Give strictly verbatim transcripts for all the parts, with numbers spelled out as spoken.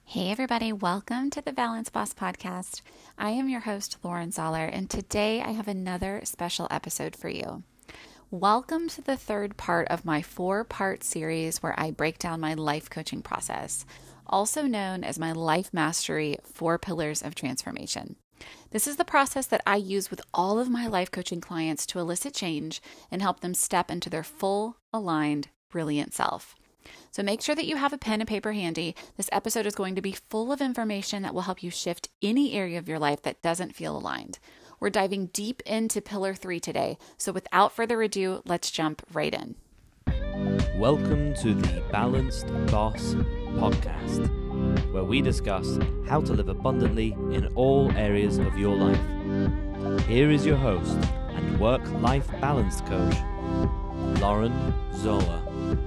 Hey everybody, welcome to the Balance Boss Podcast. I am your host, Lauren Zoller, and today I have another special episode for you. Welcome to the third part of my four-part series where I break down my life coaching process, also known as my Life Mastery Four Pillars of Transformation. This is the process that I use with all of my life coaching clients to elicit change and help them step into their full, aligned, brilliant self. So make sure that you have a pen and paper handy. This episode is going to be full of information that will help you shift any area of your life that doesn't feel aligned. We're diving deep into Pillar three today. So without further ado, let's jump right in. Welcome to the Balanced Boss Podcast, where we discuss how to live abundantly in all areas of your life. Here is your host and work-life balance coach, Lauren Zoller.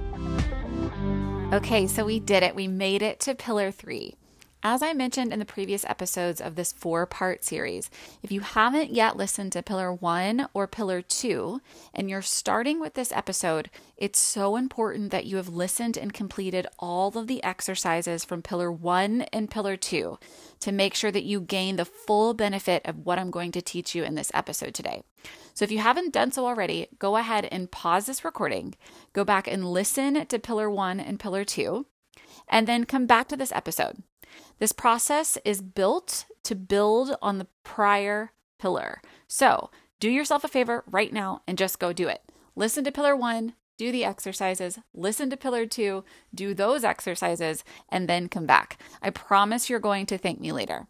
Okay, so we did it. We made it to Pillar three. As I mentioned in the previous episodes of this four-part series, if you haven't yet listened to Pillar one or Pillar two, and you're starting with this episode, it's so important that you have listened and completed all of the exercises from Pillar one and Pillar two to make sure that you gain the full benefit of what I'm going to teach you in this episode today. So if you haven't done so already, go ahead and pause this recording, go back and listen to Pillar one and Pillar two, and then come back to this episode. This process is built to build on the prior pillar. So do yourself a favor right now and just go do it. Listen to Pillar one, do the exercises, listen to Pillar two, do those exercises, and then come back. I promise you're going to thank me later.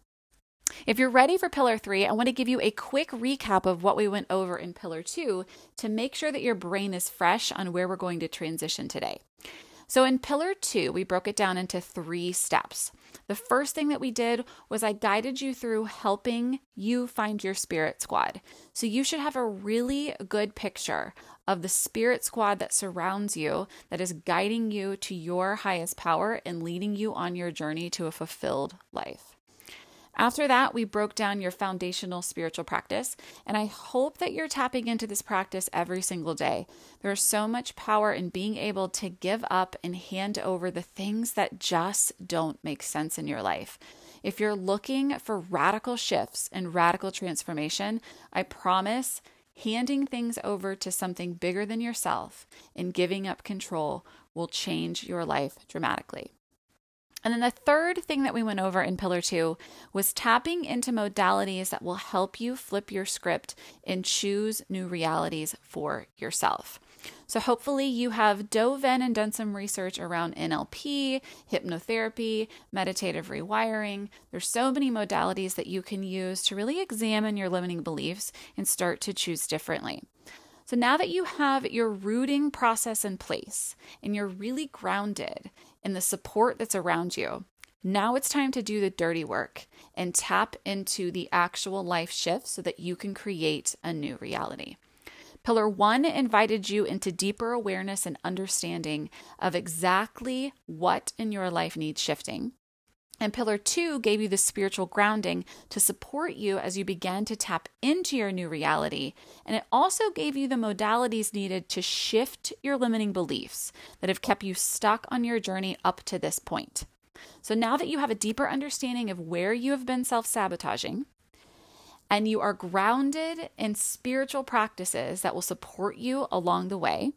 If you're ready for Pillar three, I want to give you a quick recap of what we went over in Pillar two to make sure that your brain is fresh on where we're going to transition today. So in Pillar two, we broke it down into three steps. The first thing that we did was I guided you through helping you find your spirit squad. So you should have a really good picture of the spirit squad that surrounds you, that is guiding you to your highest power and leading you on your journey to a fulfilled life. After that, we broke down your foundational spiritual practice, and I hope that you're tapping into this practice every single day. There's so much power in being able to give up and hand over the things that just don't make sense in your life. If you're looking for radical shifts and radical transformation, I promise handing things over to something bigger than yourself and giving up control will change your life dramatically. And then the third thing that we went over in Pillar two was tapping into modalities that will help you flip your script and choose new realities for yourself. So hopefully you have dove in and done some research around N L P, hypnotherapy, meditative rewiring. There's so many modalities that you can use to really examine your limiting beliefs and start to choose differently. So now that you have your rooting process in place and you're really grounded in the support that's around you, now it's time to do the dirty work and tap into the actual life shift so that you can create a new reality. Pillar one invited you into deeper awareness and understanding of exactly what in your life needs shifting. And Pillar two gave you the spiritual grounding to support you as you began to tap into your new reality. And it also gave you the modalities needed to shift your limiting beliefs that have kept you stuck on your journey up to this point. So now that you have a deeper understanding of where you have been self-sabotaging, and you are grounded in spiritual practices that will support you along the way,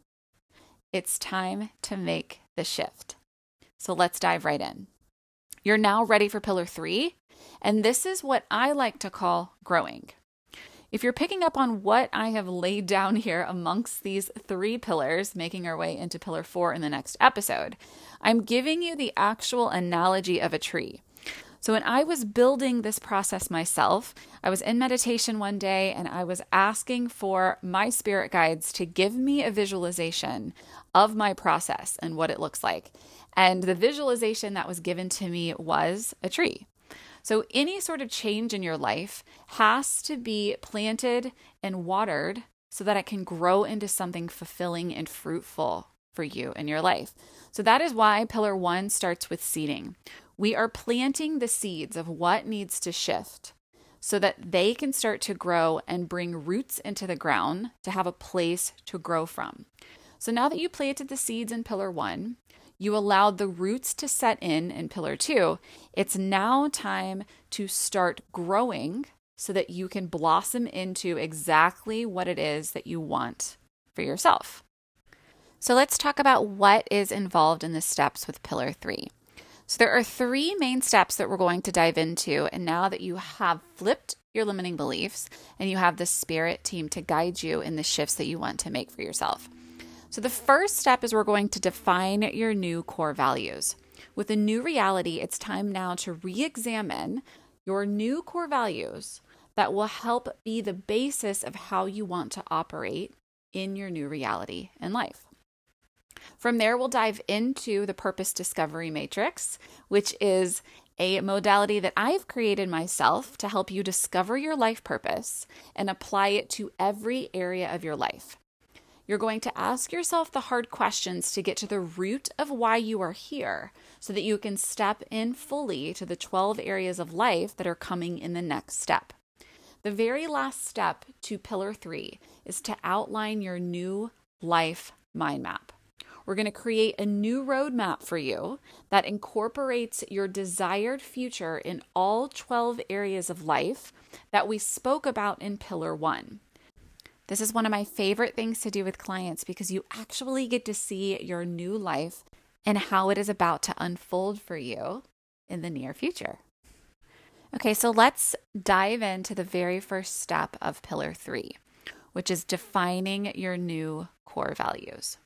it's time to make the shift. So let's dive right in. You're now ready for Pillar three, and this is what I like to call growing. If you're picking up on what I have laid down here amongst these three pillars, making our way into Pillar four in the next episode, I'm giving you the actual analogy of a tree. So when I was building this process myself, I was in meditation one day and I was asking for my spirit guides to give me a visualization of my process and what it looks like. And the visualization that was given to me was a tree. So any sort of change in your life has to be planted and watered so that it can grow into something fulfilling and fruitful for you in your life. So that is why Pillar one starts with seeding. We are planting the seeds of what needs to shift so that they can start to grow and bring roots into the ground to have a place to grow from. So now that you planted the seeds in Pillar one, You allowed the roots to set in in pillar two. It's now time to start growing so that you can blossom into exactly what it is that you want for yourself. So let's talk about what is involved in the steps with pillar three. So there are three main steps that we're going to dive into. And now that you have flipped your limiting beliefs and you have the spirit team to guide you in the shifts that you want to make for yourself. So the first step is we're going to define your new core values. With a new reality, it's time now to re-examine your new core values that will help be the basis of how you want to operate in your new reality in life. From there, we'll dive into the Purpose Discovery Matrix, which is a modality that I've created myself to help you discover your life purpose and apply it to every area of your life. You're going to ask yourself the hard questions to get to the root of why you are here so that you can step in fully to the twelve areas of life that are coming in the next step. The very last step to pillar three is to outline your new life mind map. We're going to create a new roadmap for you that incorporates your desired future in all twelve areas of life that we spoke about in pillar one. This is one of my favorite things to do with clients because you actually get to see your new life and how it is about to unfold for you in the near future. Okay, so let's dive into the very first step of pillar three, which is defining your new core values.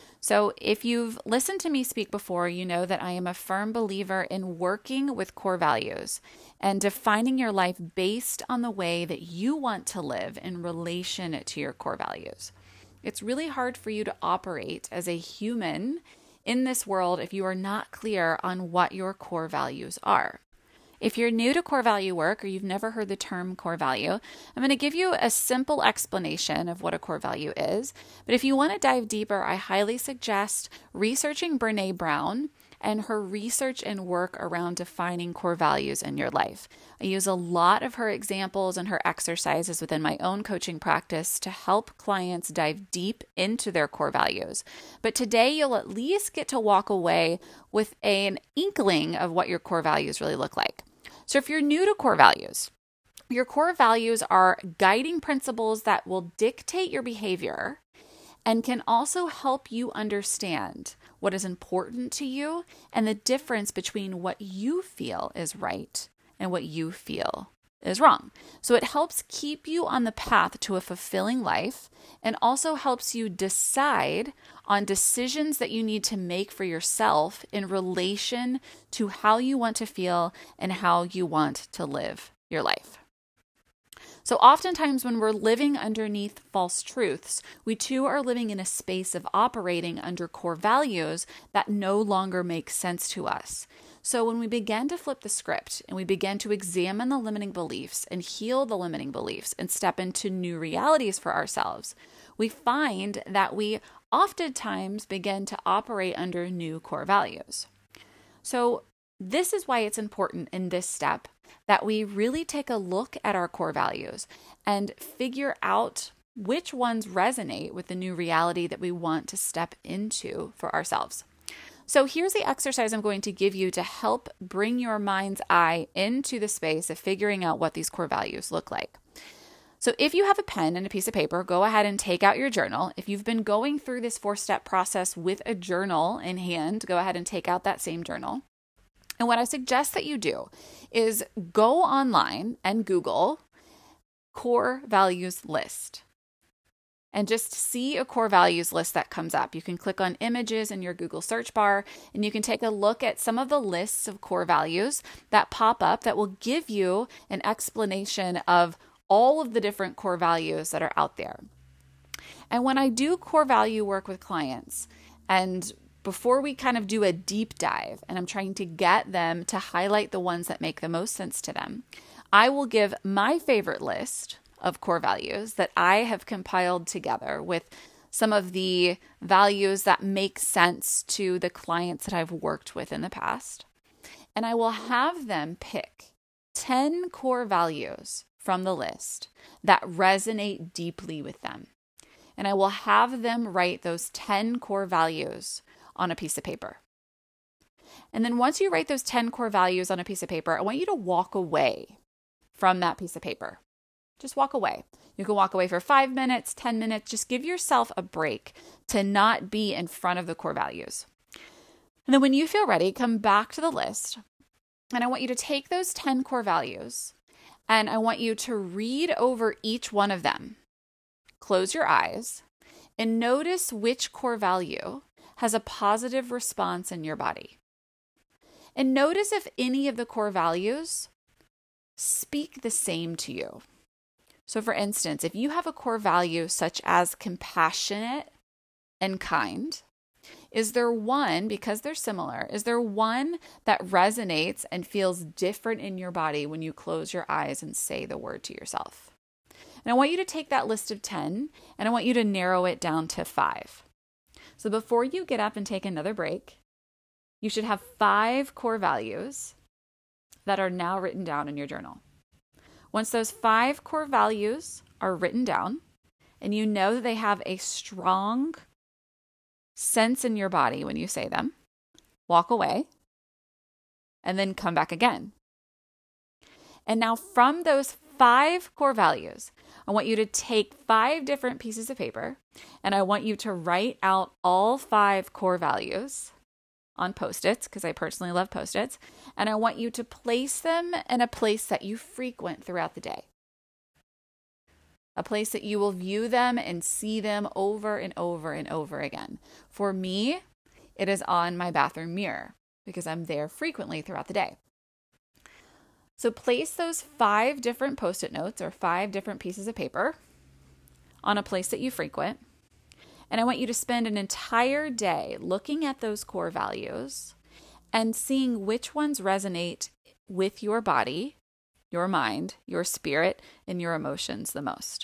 So if you've listened to me speak before, you know that I am a firm believer in working with core values and defining your life based on the way that you want to live in relation to your core values. It's really hard for you to operate as a human in this world if you are not clear on what your core values are. If you're new to core value work or you've never heard the term core value, I'm going to give you a simple explanation of what a core value is. But if you want to dive deeper, I highly suggest researching Brené Brown and her research and work around defining core values in your life. I use a lot of her examples and her exercises within my own coaching practice to help clients dive deep into their core values. But today you'll at least get to walk away with an inkling of what your core values really look like. So if you're new to core values, your core values are guiding principles that will dictate your behavior and can also help you understand what is important to you and the difference between what you feel is right and what you feel is wrong. So it helps keep you on the path to a fulfilling life and also helps you decide on decisions that you need to make for yourself in relation to how you want to feel and how you want to live your life. So oftentimes when we're living underneath false truths, we too are living in a space of operating under core values that no longer make sense to us. So when we begin to flip the script and we begin to examine the limiting beliefs and heal the limiting beliefs and step into new realities for ourselves, we find that we oftentimes begin to operate under new core values. So this is why it's important in this step that we really take a look at our core values and figure out which ones resonate with the new reality that we want to step into for ourselves. So here's the exercise I'm going to give you to help bring your mind's eye into the space of figuring out what these core values look like. So if you have a pen and a piece of paper, go ahead and take out your journal. If you've been going through this four-step process with a journal in hand, go ahead and take out that same journal. And what I suggest that you do is go online and Google core values list and just see a core values list that comes up. You can click on images in your Google search bar and you can take a look at some of the lists of core values that pop up that will give you an explanation of all of the different core values that are out there. And when I do core value work with clients, and before we kind of do a deep dive, and I'm trying to get them to highlight the ones that make the most sense to them, I will give my favorite list of core values that I have compiled together with some of the values that make sense to the clients that I've worked with in the past. And I will have them pick ten core values from the list that resonate deeply with them. And I will have them write those ten core values on a piece of paper. And then once you write those ten core values on a piece of paper, I want you to walk away from that piece of paper. Just walk away. You can walk away for five minutes, ten minutes. Just give yourself a break to not be in front of the core values. And then when you feel ready, come back to the list. And I want you to take those ten core values and I want you to read over each one of them. Close your eyes and notice which core value has a positive response in your body. And notice if any of the core values speak the same to you. So for instance, if you have a core value such as compassionate and kind, is there one, because they're similar, is there one that resonates and feels different in your body when you close your eyes and say the word to yourself? And I want you to take that list of ten and I want you to narrow it down to five. So before you get up and take another break, you should have five core values that are now written down in your journal. Once those five core values are written down and you know that they have a strong sense in your body when you say them, walk away and then come back again. And now from those five core values, I want you to take five different pieces of paper and I want you to write out all five core values on Post-its, because I personally love Post-its, and I want you to place them in a place that you frequent throughout the day. A place that you will view them and see them over and over and over again. For me, it is on my bathroom mirror because I'm there frequently throughout the day. So place those five different Post-it notes or five different pieces of paper on a place that you frequent. And I want you to spend an entire day looking at those core values and seeing which ones resonate with your body, your mind, your spirit, and your emotions the most.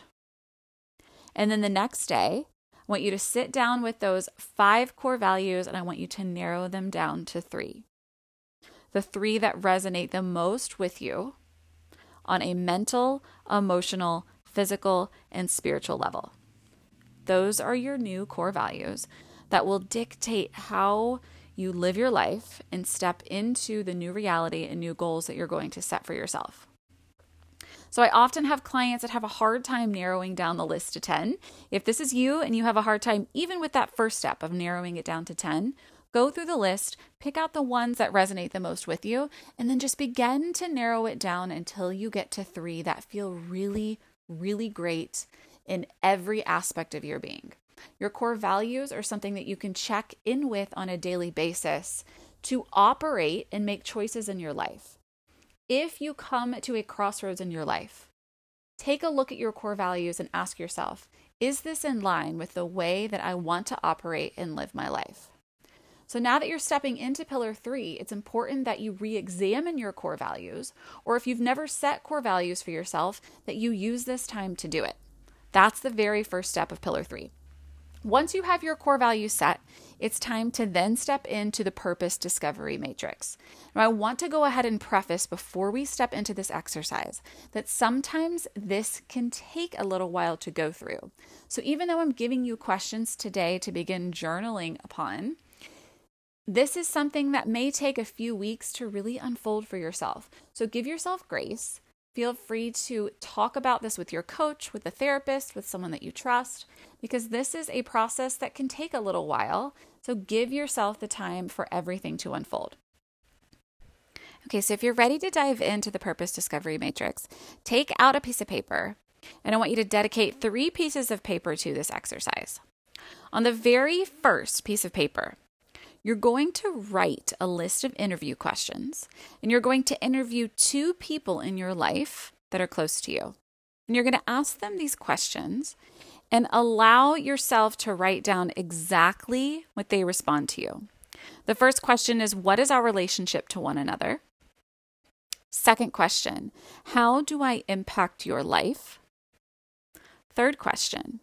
And then the next day, I want you to sit down with those five core values and I want you to narrow them down to three. The three that resonate the most with you on a mental, emotional, physical, and spiritual level. Those are your new core values that will dictate how you live your life and step into the new reality and new goals that you're going to set for yourself. So I often have clients that have a hard time narrowing down the list to ten. If this is you and you have a hard time even with that first step of narrowing it down to ten, go through the list, pick out the ones that resonate the most with you, and then just begin to narrow it down until you get to three that feel really, really great in every aspect of your being. Your core values are something that you can check in with on a daily basis to operate and make choices in your life. If you come to a crossroads in your life, take a look at your core values and ask yourself, is this in line with the way that I want to operate and live my life? So now that you're stepping into pillar three, it's important that you re-examine your core values, or if you've never set core values for yourself, that you use this time to do it. That's the very first step of pillar three. Once you have your core values set, it's time to then step into the purpose discovery matrix. Now, I want to go ahead and preface before we step into this exercise that sometimes this can take a little while to go through. So even though I'm giving you questions today to begin journaling upon, this is something that may take a few weeks to really unfold for yourself. So give yourself grace. Feel free to talk about this with your coach, with a therapist, with someone that you trust, because this is a process that can take a little while. So give yourself the time for everything to unfold. Okay, so if you're ready to dive into the Purpose Discovery Matrix, take out a piece of paper, and I want you to dedicate three pieces of paper to this exercise. On the very first piece of paper, you're going to write a list of interview questions, and you're going to interview two people in your life that are close to you. And you're going to ask them these questions and allow yourself to write down exactly what they respond to you. The first question is, what is our relationship to one another? Second question, how do I impact your life? Third question,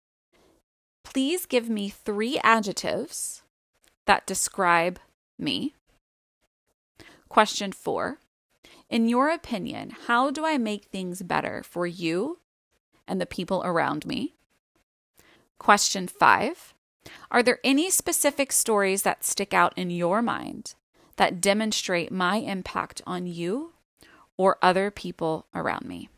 please give me three adjectives that describe me. Question four, in your opinion, how do I make things better for you and the people around me? Question five, are there any specific stories that stick out in your mind that demonstrate my impact on you or other people around me.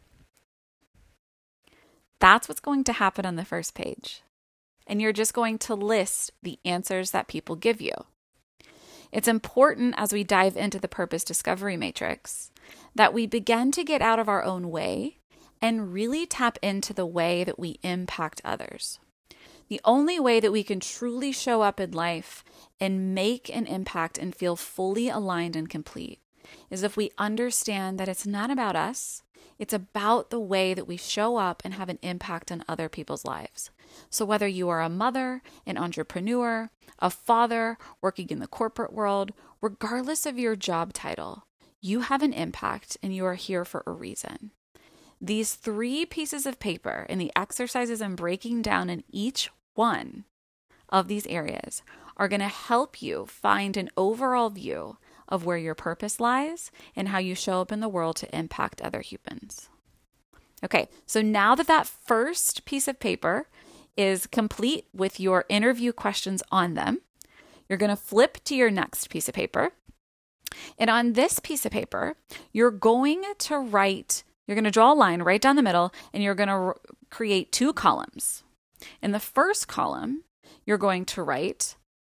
That's what's going to happen on the first page. And you're just going to list the answers that people give you. It's important as we dive into the Purpose Discovery Matrix that we begin to get out of our own way and really tap into the way that we impact others. The only way that we can truly show up in life and make an impact and feel fully aligned and complete is if we understand that it's not about us, it's about the way that we show up and have an impact on other people's lives. So whether you are a mother, an entrepreneur, a father, working in the corporate world, regardless of your job title, you have an impact and you are here for a reason. These three pieces of paper and the exercises I'm breaking down in each one of these areas are going to help you find an overall view of where your purpose lies and how you show up in the world to impact other humans. Okay, so now that that first piece of paper is complete with your interview questions on them, you're going to flip to your next piece of paper. And on this piece of paper, you're going to write, you're going to draw a line right down the middle, and you're going to r- create two columns. In the first column, you're going to write,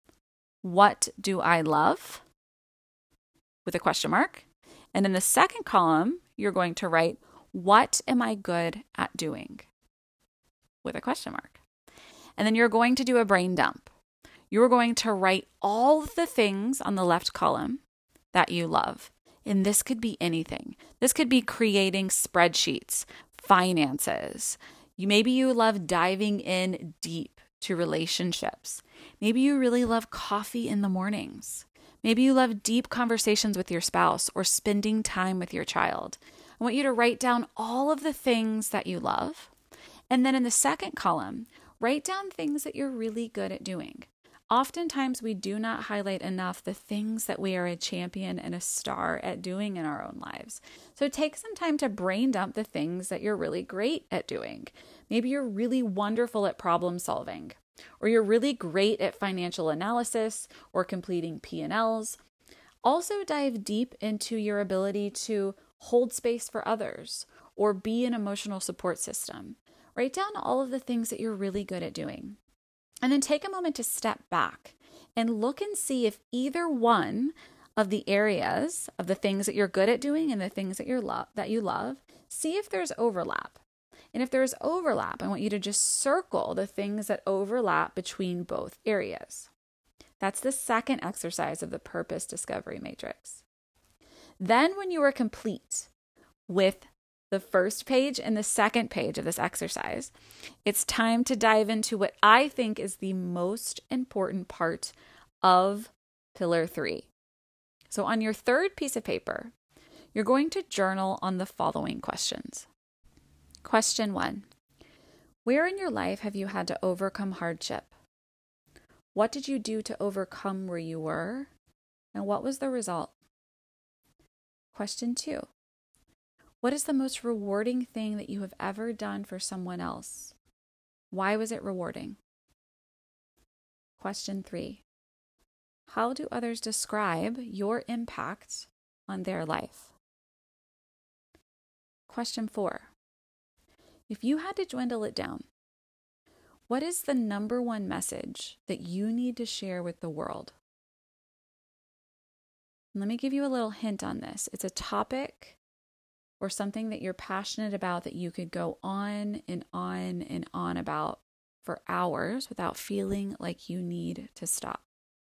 "What do I love?" with a question mark. And in the second column, you're going to write, "What am I good at doing?" with a question mark. And then you're going to do a brain dump. You're going to write all of the things on the left column that you love. And this could be anything. This could be creating spreadsheets, finances. You, maybe you love diving in deep to relationships. Maybe you really love coffee in the mornings. Maybe you love deep conversations with your spouse or spending time with your child. I want you to write down all of the things that you love. And then in the second column, write down things that you're really good at doing. Oftentimes, we do not highlight enough the things that we are a champion and a star at doing in our own lives. So take some time to brain dump the things that you're really great at doing. Maybe you're really wonderful at problem solving, or you're really great at financial analysis or completing P and L's. Also dive deep into your ability to hold space for others or be an emotional support system. Write down all of the things that you're really good at doing. And then take a moment to step back and look and see if either one of the areas of the things that you're good at doing and the things that you're lo- that you love, see if there's overlap. And if there's overlap, I want you to just circle the things that overlap between both areas. That's the second exercise of the Purpose Discovery Matrix. Then when you are complete with the first page and the second page of this exercise, it's time to dive into what I think is the most important part of Pillar three. So on your third piece of paper, you're going to journal on the following questions. Question one, where in your life have you had to overcome hardship? What did you do to overcome where you were? And what was the result? Question two, what is the most rewarding thing that you have ever done for someone else? Why was it rewarding? Question three, how do others describe your impact on their life? Question four, if you had to dwindle it down, what is the number one message that you need to share with the world? Let me give you a little hint on this. It's a topic or something that you're passionate about that you could go on and on and on about for hours without feeling like you need to stop.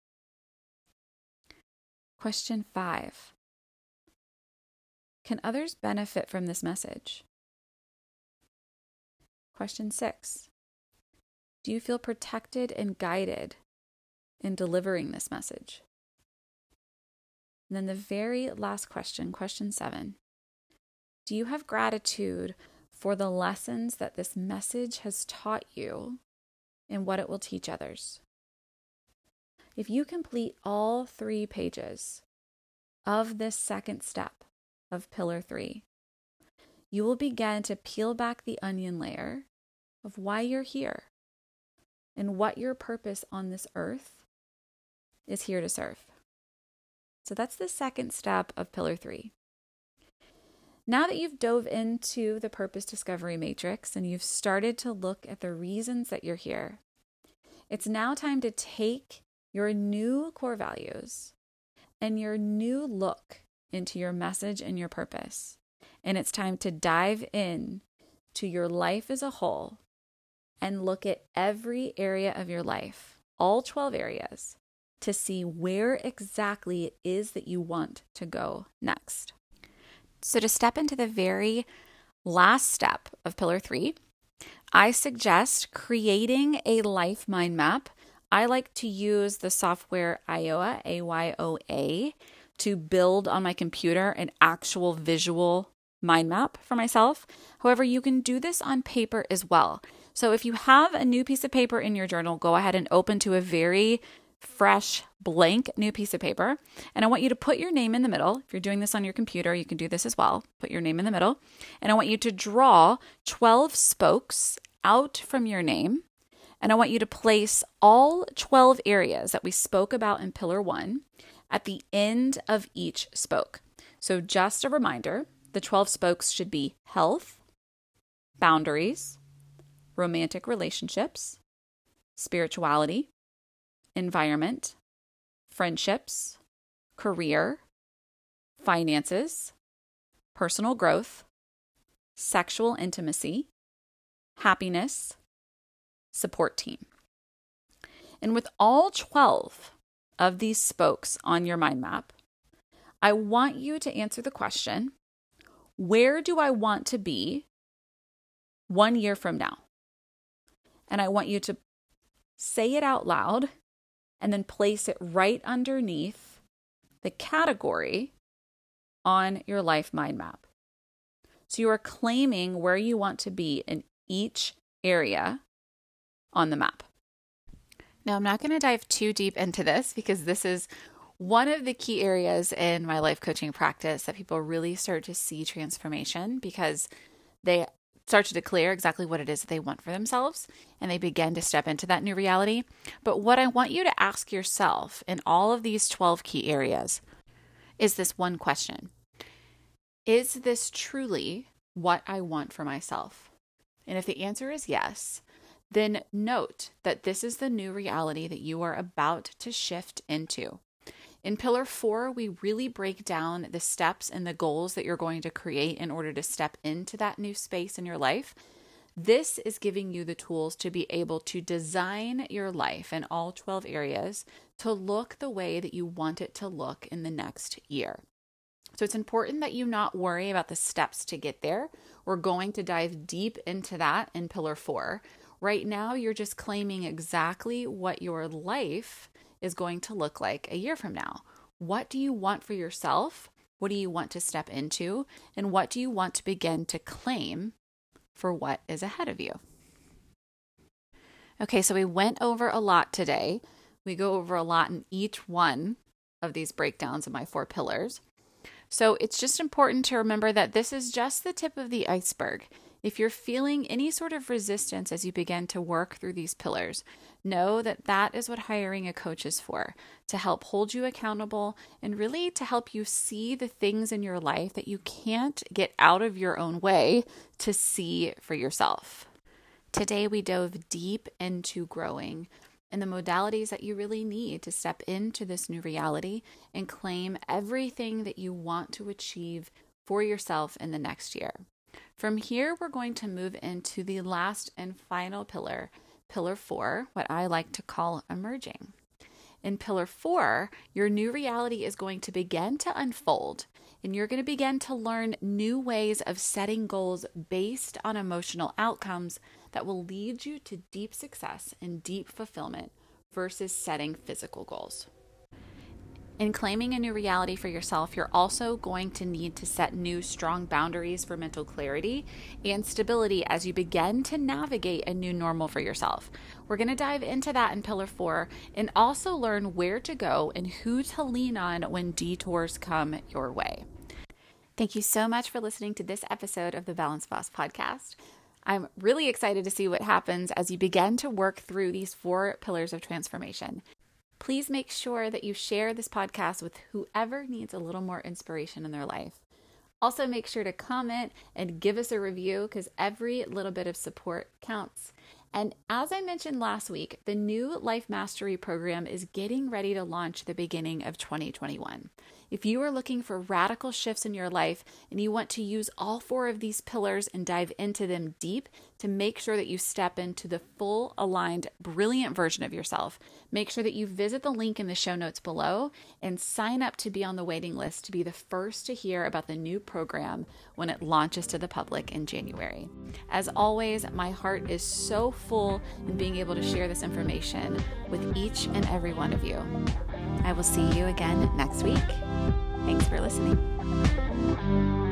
Question five. Can others benefit from this message? Question six. Do you feel protected and guided in delivering this message? And then the very last question, question seven. Do you have gratitude for the lessons that this message has taught you and what it will teach others? If you complete all three pages of this second step of Pillar three, you will begin to peel back the onion layer of why you're here and what your purpose on this earth is here to serve. So that's the second step of Pillar three. Now that you've dove into the Purpose Discovery Matrix and you've started to look at the reasons that you're here, it's now time to take your new core values and your new look into your message and your purpose. And it's time to dive in to your life as a whole and look at every area of your life, all twelve areas, to see where exactly it is that you want to go next. So to step into the very last step of Pillar three, I suggest creating a life mind map. I like to use the software Ayoa, A Y O A, to build on my computer an actual visual mind map for myself. However, you can do this on paper as well. So if you have a new piece of paper in your journal, go ahead and open to a very fresh, blank new piece of paper. And I want you to put your name in the middle. If you're doing this on your computer, you can do this as well. Put your name in the middle. And I want you to draw twelve spokes out from your name. And I want you to place all twelve areas that we spoke about in Pillar one at the end of each spoke. So just a reminder, the twelve spokes should be health, boundaries, romantic relationships, spirituality, environment, friendships, career, finances, personal growth, sexual intimacy, happiness, support team. And with all twelve of these spokes on your mind map, I want you to answer the question, where do I want to be one year from now? And I want you to say it out loud and then place it right underneath the category on your life mind map. So you are claiming where you want to be in each area on the map. Now, I'm not going to dive too deep into this because this is one of the key areas in my life coaching practice that people really start to see transformation because they start to declare exactly what it is that they want for themselves and they begin to step into that new reality. But what I want you to ask yourself in all of these twelve key areas is this one question. Is this truly what I want for myself? And if the answer is yes, then note that this is the new reality that you are about to shift into. In Pillar four, we really break down the steps and the goals that you're going to create in order to step into that new space in your life. This is giving you the tools to be able to design your life in all twelve areas to look the way that you want it to look in the next year. So it's important that you not worry about the steps to get there. We're going to dive deep into that in Pillar four. Right now, you're just claiming exactly what your life is going to look like a year from now. What do you want for yourself? What do you want to step into? And what do you want to begin to claim for what is ahead of you? Okay, so we went over a lot today. We go over a lot in each one of these breakdowns of my four pillars. So it's just important to remember that this is just the tip of the iceberg. If you're feeling any sort of resistance as you begin to work through these pillars, know that that is what hiring a coach is for, to help hold you accountable and really to help you see the things in your life that you can't get out of your own way to see for yourself. Today, we dove deep into growing and the modalities that you really need to step into this new reality and claim everything that you want to achieve for yourself in the next year. From here, we're going to move into the last and final pillar, Pillar four, what I like to call emerging. In Pillar four, your new reality is going to begin to unfold, and you're going to begin to learn new ways of setting goals based on emotional outcomes that will lead you to deep success and deep fulfillment versus setting physical goals. In claiming a new reality for yourself, you're also going to need to set new strong boundaries for mental clarity and stability as you begin to navigate a new normal for yourself. We're going to dive into that in Pillar four and also learn where to go and who to lean on when detours come your way. Thank you so much for listening to this episode of the Balanced Boss Podcast. I'm really excited to see what happens as you begin to work through these four pillars of transformation. please make sure that you share this podcast with whoever needs a little more inspiration in their life. Also, make sure to comment and give us a review because every little bit of support counts. And as I mentioned last week, the new Life Mastery program is getting ready to launch at the beginning of twenty twenty-one. If you are looking for radical shifts in your life and you want to use all four of these pillars and dive into them deep to make sure that you step into the full, aligned, brilliant version of yourself, make sure that you visit the link in the show notes below and sign up to be on the waiting list to be the first to hear about the new program when it launches to the public in January. As always, my heart is so full in being able to share this information with each and every one of you. I will see you again next week. Thanks for listening.